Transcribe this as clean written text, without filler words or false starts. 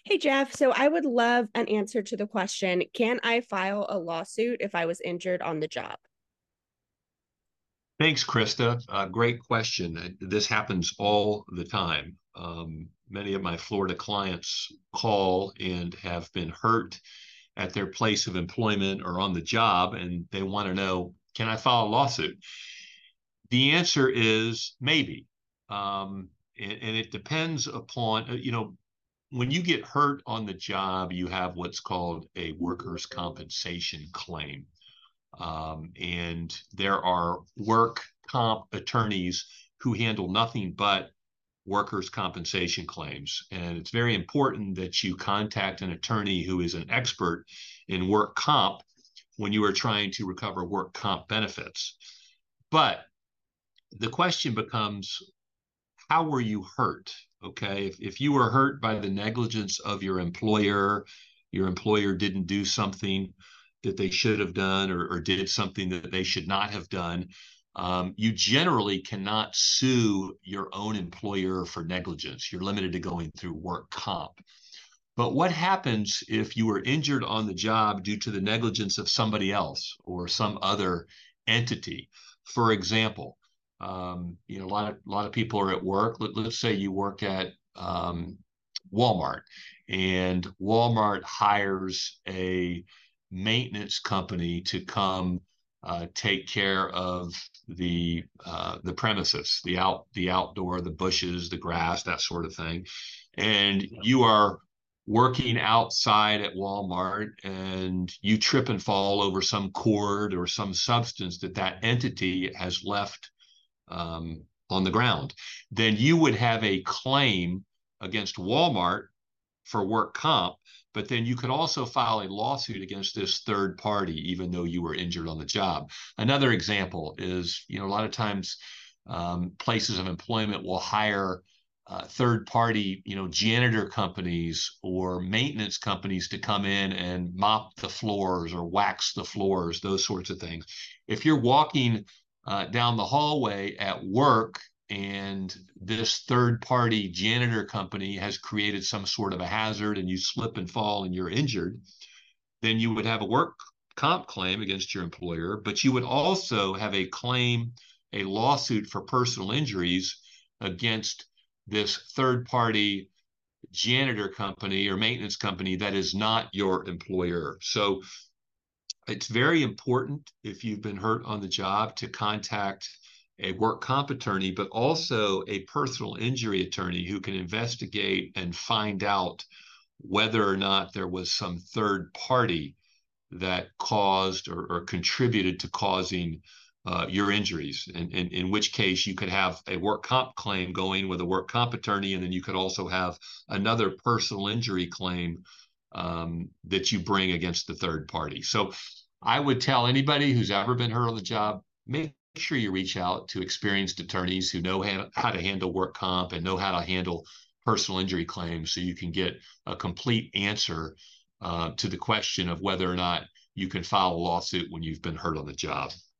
Hey Jeff, so I would love an answer to the question, can I file a lawsuit if I was injured on the job? Thanks, Krista. Great question. This happens all the time. Many of my Florida clients call and have been hurt at their place of employment or on the job, and they want to know, can I file a lawsuit? The answer is maybe. And it depends upon, when you get hurt on the job, you have what's called a workers' compensation claim. And there are work comp attorneys who handle nothing but workers' compensation claims. And it's very important that you contact an attorney who is an expert in work comp when you are trying to recover work comp benefits. But the question becomes, how were you hurt? Okay. If you were hurt by the negligence of your employer didn't do something that they should have done or did something that they should not have done, you generally cannot sue your own employer for negligence. You're limited to going through work comp. But what happens if you were injured on the job due to the negligence of somebody else or some other entity? For example, a lot of people are at work. Let's say you work at Walmart, and Walmart hires a maintenance company to come take care of the premises, the outdoor, the bushes, the grass, that sort of thing. And you are working outside at Walmart and you trip and fall over some cord or some substance that entity has left on the ground, then you would have a claim against Walmart for work comp, but then you could also file a lawsuit against this third party, even though you were injured on the job. Another example is, a lot of times places of employment will hire third party, janitor companies or maintenance companies to come in and mop the floors or wax the floors, those sorts of things. If you're walking down the hallway at work and this third party janitor company has created some sort of a hazard and you slip and fall and you're injured, then you would have a work comp claim against your employer, but you would also have a lawsuit for personal injuries against this third party janitor company or maintenance company that is not your employer. So it's very important, if you've been hurt on the job, to contact a work comp attorney, but also a personal injury attorney who can investigate and find out whether or not there was some third party that caused or contributed to causing your injuries. And in which case you could have a work comp claim going with a work comp attorney, and then you could also have another personal injury claim that you bring against the third party. So I would tell anybody who's ever been hurt on the job, make sure you reach out to experienced attorneys who know how to handle work comp and know how to handle personal injury claims so you can get a complete answer to the question of whether or not you can file a lawsuit when you've been hurt on the job.